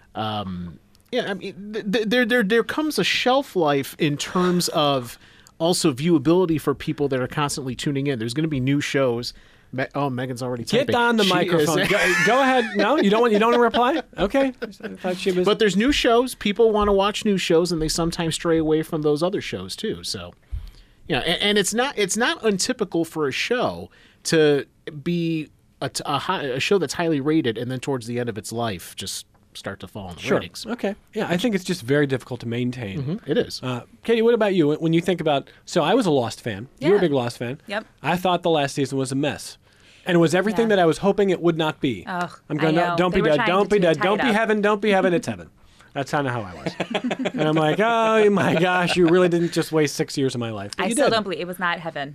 Um, Yeah, I mean, th- th- there there there comes a shelf life in terms of also viewability for people that are constantly tuning in. There's going to be new shows. Me- oh, Megan's already typing. Get on the She microphone. is- Go, go ahead. No, you don't want. You don't want to reply. Okay. I thought she was. But there's new shows. People want to watch new shows, and they sometimes stray away from those other shows too. So, yeah, and, and it's not it's not untypical for a show to be a, t- a, high, a show that's highly rated, and then towards the end of its life, just start to fall in the sure. ratings. Okay. Yeah, I think it's just very difficult to maintain. Mhm, It is. Uh, Katie, what about you? When you think about, so I was a Lost fan. You were a Yeah. big Lost fan. Yep. I thought the last season was a mess, and it was everything Yeah. that I was hoping it would not be. Ugh, I'm going, I no, know. don't They be were dead, trying don't to be dead, tie don't it be up. heaven, don't be heaven. It's heaven. That's kind of how I was. And I'm like, oh my gosh, you really didn't just waste six years of my life. But I you still did. don't believe it was not heaven.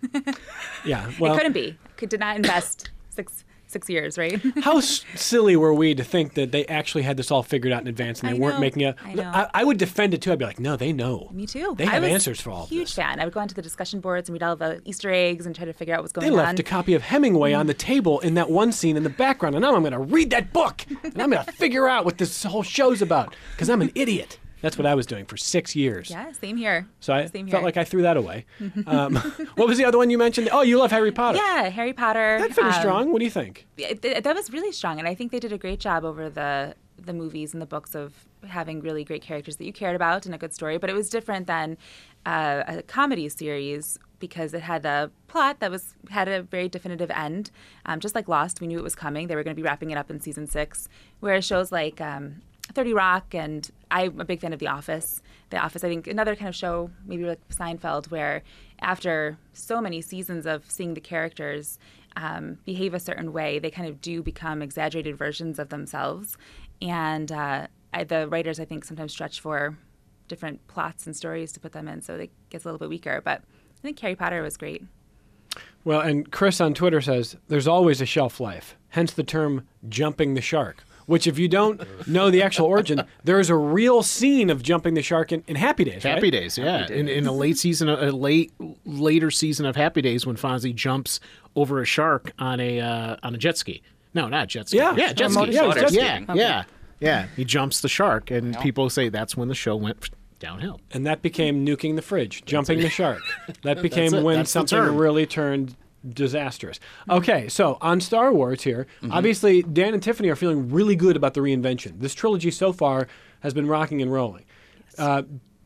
Yeah. Well, it couldn't be. Could did not invest six six years, right? how s- silly were we to think that they actually had this all figured out in advance and they I weren't know, making it? I know. I, I would defend it too. I'd be like, no, they know. Me too. They I have was answers for all of huge this. fan. I would go onto the discussion boards and read all the Easter eggs and try to figure out what's going They on. left a copy of Hemingway on the table in that one scene in the background, and now I'm going to read that book, and I'm going to figure out what this whole show's about, because I'm an idiot. That's what I was doing for six years. Yeah, same here. So I same felt here. like I threw that away. Um, what was the other one you mentioned? Oh, you love Harry Potter. Yeah, Harry Potter. That finished um, strong. What do you think? it- it- that was really strong, and I think they did a great job over the the movies and the books of having really great characters that you cared about and a good story. But it was different than uh, a comedy series because it had a plot that was had a very definitive end. Um, just like Lost, we knew it was coming. They were going to be wrapping it up in season six. Whereas shows like um, thirty Rock and I'm a big fan of The Office. The Office, I think, another kind of show, maybe like Seinfeld, where after so many seasons of seeing the characters um, behave a certain way, they kind of do become exaggerated versions of themselves. And uh, I, the writers, I think, sometimes stretch for different plots and stories to put them in, so it gets a little bit weaker. But I think Harry Potter was great. Well, and Chris on Twitter says, there's always a shelf life, hence the term jumping the shark, which if you don't know the actual origin, there is a real scene of jumping the shark in, in Happy Days, right? Happy Days, yeah. In, in a late season, a late later season of Happy Days, when Fonzie jumps over a shark on a uh, on a jet ski. No, not jet ski. Yeah. yeah, jet Or ski. motor- yeah, Yeah, jet yeah, skiing. yeah, yeah. He jumps the shark, and people say that's when the show went downhill. And that became nuking the fridge, jumping the shark. That became it. when That's the something term. really turned disastrous. Okay, so on Star Wars here, obviously Dan and Tiffany are feeling really good about the reinvention. This trilogy so far has been rocking and rolling. Uh,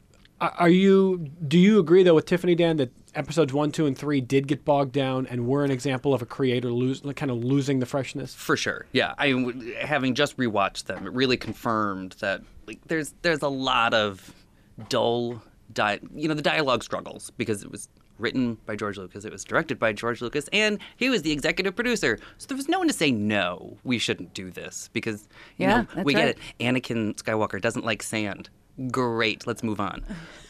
are you? Do you agree though with Tiffany, Dan, that episodes one, two, and three did get bogged down and were an example of a creator lose, kind of losing the freshness? For sure, yeah. I w- having just rewatched them, it really confirmed that like there's there's a lot of dull, di- you know, the dialogue struggles because it was written by George Lucas. It was directed by George Lucas, and he was the executive producer. So there was no one to say, no, we shouldn't do this, because you Yeah, know, that's we right. get it. Anakin Skywalker doesn't like sand. Great, let's move on.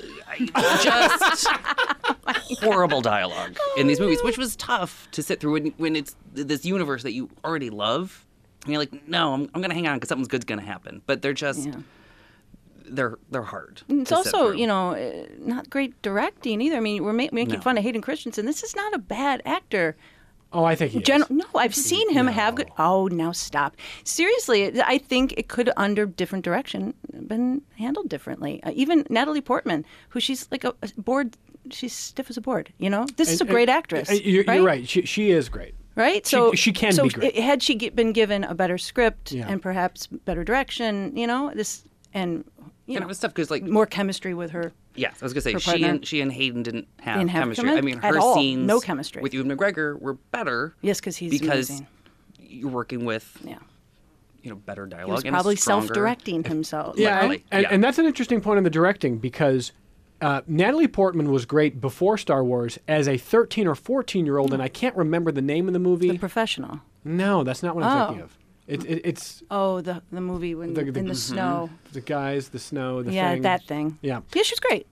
Just horrible dialogue in these movies, which was tough to sit through when, when it's this universe that you already love. And you're like, no, I'm, I'm going to hang on because something's good's going to happen. But they're just, Yeah. they're they're hard. It's to sit also, through. you know, uh, not great directing either. I mean, we're ma- making No. fun of Hayden Christensen. This is not a bad actor. Oh, I think he Gen- is. no, I've seen him have good. Oh, now stop. Seriously, I think it could, under different direction, been handled differently. Uh, even Natalie Portman, who she's like a, a board, she's stiff as a board. You know, this is a And- great and- actress. and You're, right? you're right. She, she is great. Right? She- So she can so be great. i- Had she gi- been given a better script Yeah. and perhaps better direction, you know, this and you and know, it was tough because, like, more chemistry with her. yes, I was gonna say her she partner. and she and Hayden didn't have Didn't have chemistry. chemi- I mean, at her all. scenes No chemistry. with Ewan McGregor were better. Yes, 'cause he's because amazing. you're working with Yeah. you know better He dialogue. was and probably stronger- self-directing himself. Yeah, and, Literally, and, yeah. and that's an interesting point in the directing because uh, Natalie Portman was great before Star Wars as a thirteen or fourteen year old, and I can't remember the name of the movie. The Professional. no, that's not what I'm Oh. thinking of. It, it, it's Oh, the the movie when The- the- in the Mhm. snow. the guys, the snow, the Yeah, thing. that thing. Yeah. Yeah, she's great.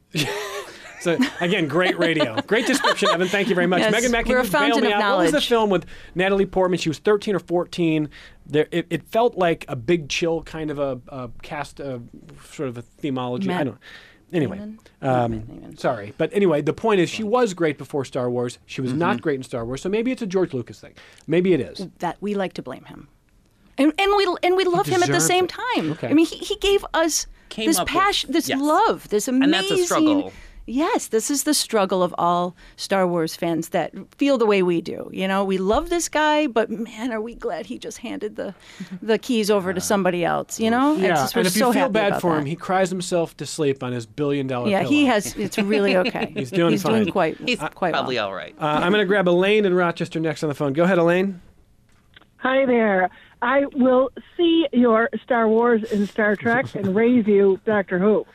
So again, great radio, great description, Evan. Thank you very much. Yes, Megan Mack, we're can a you bail fountain me of out? What was the knowledge. film with Natalie Portman? She was thirteen or fourteen. There, it, it felt like a Big Chill kind of a, a cast, uh, sort of a themology. Matt I don't. Anyway, Damon? um, Matt Damon. sorry, but anyway, the point is, she was great before Star Wars. She was Mm-hmm. not great in Star Wars. So maybe it's a George Lucas thing. Maybe it is. That we like to blame him. And, and we and we love him at the deserves same it. time. Okay. I mean, he, he gave us Came this up with- passion, this yes. love, this amazing. And that's a struggle. Yes, this is the struggle of all Star Wars fans that feel the way we do. You know, we love this guy, but man, are we glad he just handed the the keys over to somebody else. You know, It's Yeah, just- we're and if you so feel happy bad about for that. him, he cries himself to sleep on his billion dollar yeah, pillow. he has. It's really okay. He's doing He's fine. doing quite. He's quite probably well. all right. Uh, I'm going to grab Elaine in Rochester next on the phone. Go ahead, Elaine. Hi there. I will see your Star Wars and Star Trek and raise you Doctor Who.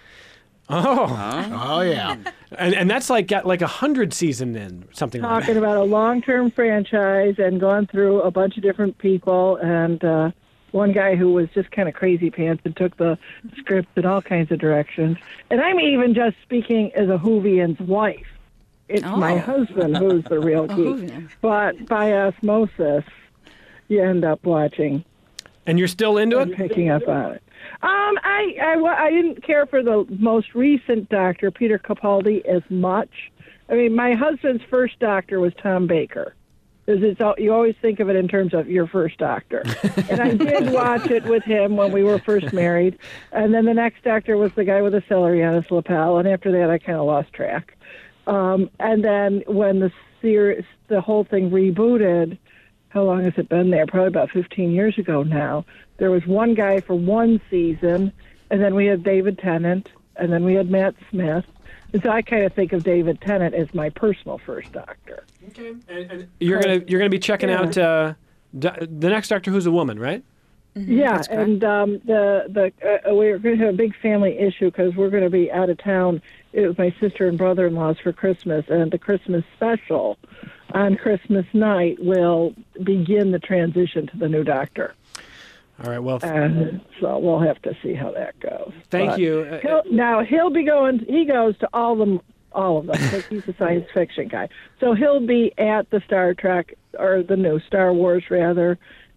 Oh, Oh yeah. and and that's like got like a hundred season in something like Talking that. about a long-term franchise and gone through a bunch of different people and uh, one guy who was just kind of crazy pants and took the script in all kinds of directions. And I'm even just speaking as a Whovian's wife. It's my Oh. husband who's the real geek. Whovian. But by osmosis, you end up watching And you're still into and it? picking up on it. Um, I, I, wa- I didn't care for the most recent doctor, Peter Capaldi, as much. I mean, my husband's first doctor was Tom Baker. 'Cause It's, al- you always think of it in terms of your first doctor. And I did watch it with him when we were first married. And then the next doctor was the guy with the celery on his lapel. And after that, I kind of lost track. Um, and then when the series, the whole thing rebooted, how long has it been there? Probably about fifteen years ago now. There was one guy for one season, and then we had David Tennant, and then we had Matt Smith. And so I kind of think of David Tennant as my personal first doctor. Okay. And, and you're gonna you're gonna be checking Yeah. out uh, do, the next Doctor Who's a woman, right? Yeah, and um, the the uh, we're going to have a big family issue because we're going to be out of town. It was my sister and brother-in-law's for Christmas, and the Christmas special on Christmas night will begin the transition to the new doctor. All right. Well, f- And so we'll have to see how that goes. thank But you. Uh, He'll, now he'll be going. He goes to all them, all of them. 'Cause he's a science fiction guy, so he'll be at the Star Trek or the new Star Wars rather.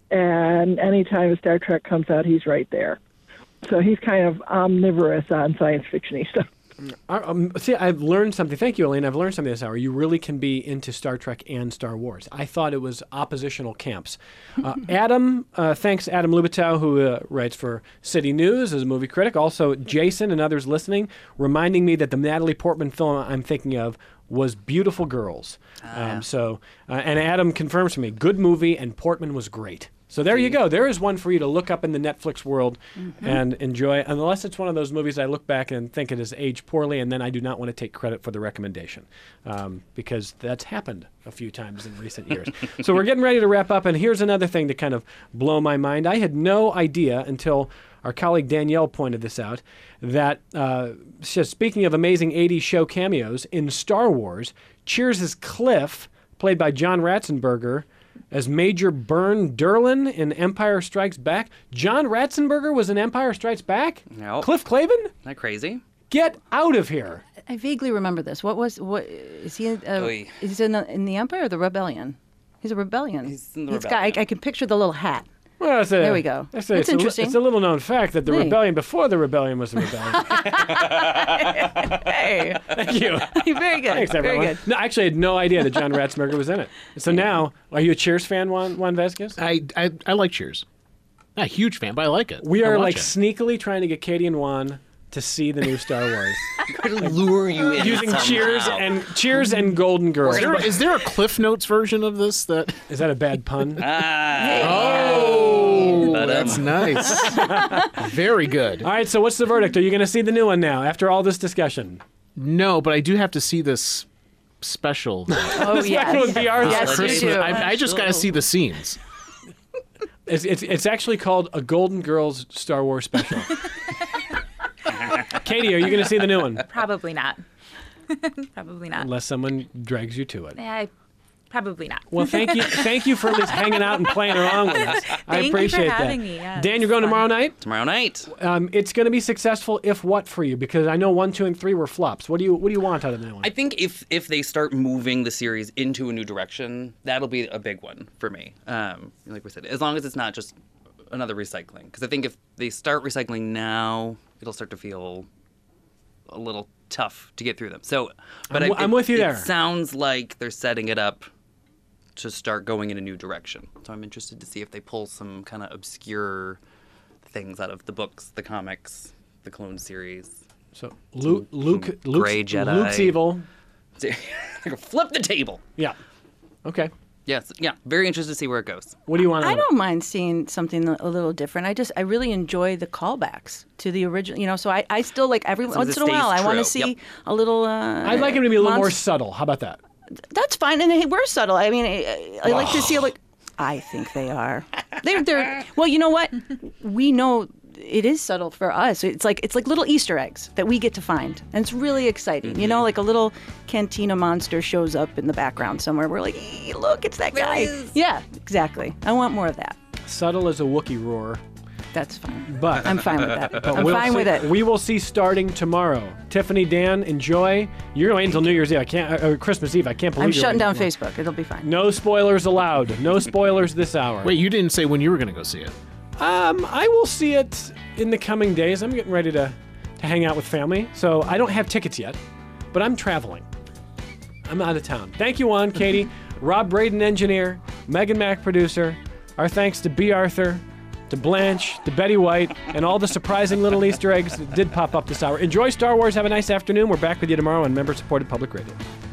And anytime a Star Trek comes out, he's right there. So he's kind of omnivorous on science fiction-y stuff. Uh, Um, see, I've learned something. Thank you, Elaine. I've learned something this hour. You really can be into Star Trek and Star Wars. I thought it was oppositional camps. Uh, Adam, uh, thanks, Adam Lubitow, who uh, writes for City News as a movie critic. Also, Jason and others listening, reminding me that the Natalie Portman film I'm thinking of was Beautiful Girls. Um, so, uh, and Adam confirms for me, good movie, and Portman was great. So there you go. There is one for you to look up in the Netflix world and enjoy, unless it's one of those movies I look back and think it has aged poorly, and then I do not want to take credit for the recommendation um, because that's happened a few times in recent years. So we're getting ready to wrap up, and here's another thing to kind of blow my mind. I had no idea until our colleague Danielle pointed this out, that uh, so speaking of amazing eighties show cameos, in Star Wars, Cheers' Cliff, played by John Ratzenberger, as Major Byrne Derlin in Empire Strikes Back. John Ratzenberger was in Empire Strikes Back? Nope. Cliff Clavin? Isn't that crazy? Get out of here. I vaguely remember this. What was what is he? Uh, Oy. is he in the, in the Empire or the Rebellion? He's a rebellion. He's in the He's Rebellion. Got, I, I can picture the little hat. Well, it's a, There we go. It's, a, That's it's, interesting. A, it's a little known fact that the Hey. rebellion before the rebellion was the rebellion. Hey, Thank you. very good. Thanks, very everyone. good. No, actually, I had no idea that John Ratzenberger was in it. So now, are you a Cheers fan, Juan, Juan Vasquez? I, I I like Cheers. Not a huge fan, but I like it. We I are watch like it. sneakily trying to get Katie and Juan to see the new Star Wars to lure you in using somehow. Cheers and Cheers and Golden Girls. Is there, is there a Cliff Notes version of this? That Is that a bad pun? oh, But, um, that's nice. Very good. All right, so what's the verdict? Are you going to see the new one now after all this discussion? No, but I do have to see this special. Oh That would yes. be ours. Yes, you Christmas. do. I, I just got to see the scenes. It's, it's, it's actually called a Golden Girls Star Wars special. Katie, are you going to see the new one? Probably not. Probably not. Unless someone drags you to it. Yeah, probably not. Well, thank you, thank you for at least hanging out and playing along with us. I Thank you for appreciate having that. me, yeah, Dan, it's you're going fun. tomorrow night. Tomorrow night. Um, it's going to be successful if what for you? Because I know one, two, and three were flops. What do you What do you want out of the new one? I think if if they start moving the series into a new direction, that'll be a big one for me. Um, like we said, as long as it's not just another recycling. Because I think if they start recycling now, it'll start to feel a little tough to get through them. So, but I'm- I, I'm it- with you it there. sounds like they're setting it up to start going in a new direction. So I'm interested to see if they pull some kind of obscure things out of the books, the comics, the Clone series. So Luke, Luke, some Luke's, gray Jedi. Luke's evil. Flip the table. Yeah. Okay. Yes, yeah, very interested to see where it goes. What do you want? I out of it? don't mind seeing something a little different. I just I really enjoy the callbacks to the original. You know, so I, I still like every As long as once it in a while stays I want to true. see Yep. a little. Uh, I'd like him to be a little more monst- subtle. How about that? That's fine, and hey, we're subtle. I mean, I, I like to see like. I think they are. They're they're. Well, you know what? We know it is subtle for us. It's like it's like little Easter eggs that we get to find, and it's really exciting. You know, like a little cantina monster shows up in the background somewhere. We're like, "Ee, look, it's that guy. Yeah, exactly. I want more of that. Subtle as a Wookiee roar. That's fine. But I'm fine with that. But I'm we'll fine see- with it. We will see starting tomorrow. Tiffany, Dan, enjoy. You're going until New Year's Eve. I can't. Uh, Christmas Eve. I can't believe I'm you're shutting down waiting. Facebook. It'll be fine. No spoilers allowed. No spoilers this hour. Wait, you didn't say when you were going to go see it. Um, I will see it in the coming days. I'm getting ready to, to hang out with family, so I don't have tickets yet, but I'm traveling. I'm out of town. Thank you, Juan, Katie, Rob Braden, engineer, Megan Mack, producer. Our thanks to B. Arthur, to Blanche, to Betty White, and all the surprising little Easter eggs that did pop up this hour. Enjoy Star Wars. Have a nice afternoon. We're back with you tomorrow on member-supported public radio.